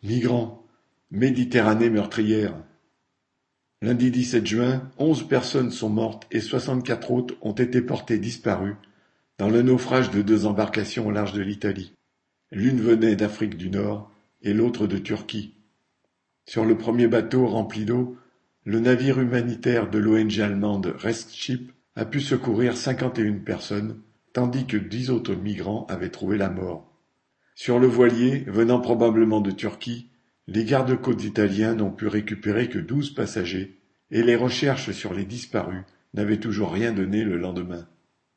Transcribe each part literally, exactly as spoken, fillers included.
Migrants, Méditerranée meurtrière. Lundi dix-sept juin, onze personnes sont mortes et soixante-quatre autres ont été portées disparues dans le naufrage de deux embarcations au large de l'Italie. L'une venait d'Afrique du Nord et l'autre de Turquie. Sur le premier bateau rempli d'eau, le navire humanitaire de l'O N G allemande Rescship a pu secourir cinquante et une personnes, tandis que dix autres migrants avaient trouvé la mort. Sur le voilier, venant probablement de Turquie, les gardes-côtes italiens n'ont pu récupérer que douze passagers, et les recherches sur les disparus n'avaient toujours rien donné le lendemain.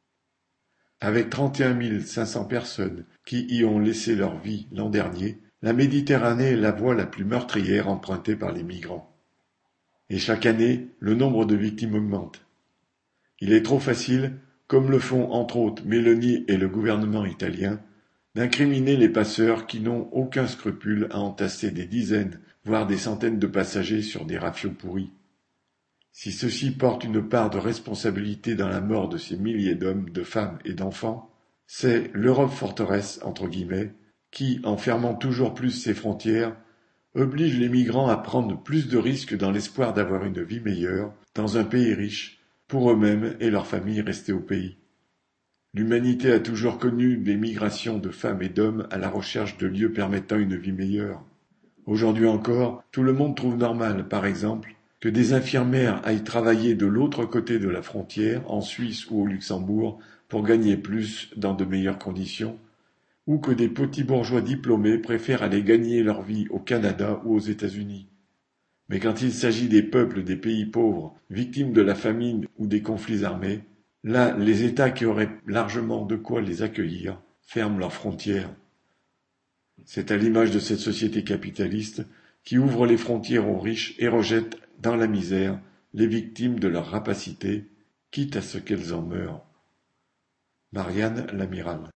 Avec trente et un mille cinq cents personnes qui y ont laissé leur vie l'an dernier, la Méditerranée est la voie la plus meurtrière empruntée par les migrants. Et chaque année, le nombre de victimes augmente. Il est trop facile, comme le font entre autres Meloni et le gouvernement italien, d'incriminer les passeurs qui n'ont aucun scrupule à entasser des dizaines, voire des centaines de passagers sur des rafiaux pourris. Si ceux-ci portent une part de responsabilité dans la mort de ces milliers d'hommes, de femmes et d'enfants, c'est l'Europe forteresse, entre guillemets, qui, en fermant toujours plus ses frontières, oblige les migrants à prendre plus de risques dans l'espoir d'avoir une vie meilleure, dans un pays riche, pour eux-mêmes et leurs familles restées au pays. L'humanité a toujours connu des migrations de femmes et d'hommes à la recherche de lieux permettant une vie meilleure. Aujourd'hui encore, tout le monde trouve normal, par exemple, que des infirmières aillent travailler de l'autre côté de la frontière, en Suisse ou au Luxembourg, pour gagner plus dans de meilleures conditions, ou que des petits bourgeois diplômés préfèrent aller gagner leur vie au Canada ou aux États-Unis. Mais quand il s'agit des peuples des pays pauvres, victimes de la famine ou des conflits armés, là, les États qui auraient largement de quoi les accueillir ferment leurs frontières. C'est à l'image de cette société capitaliste qui ouvre les frontières aux riches et rejette dans la misère les victimes de leur rapacité, quitte à ce qu'elles en meurent. Marianne Lamiral.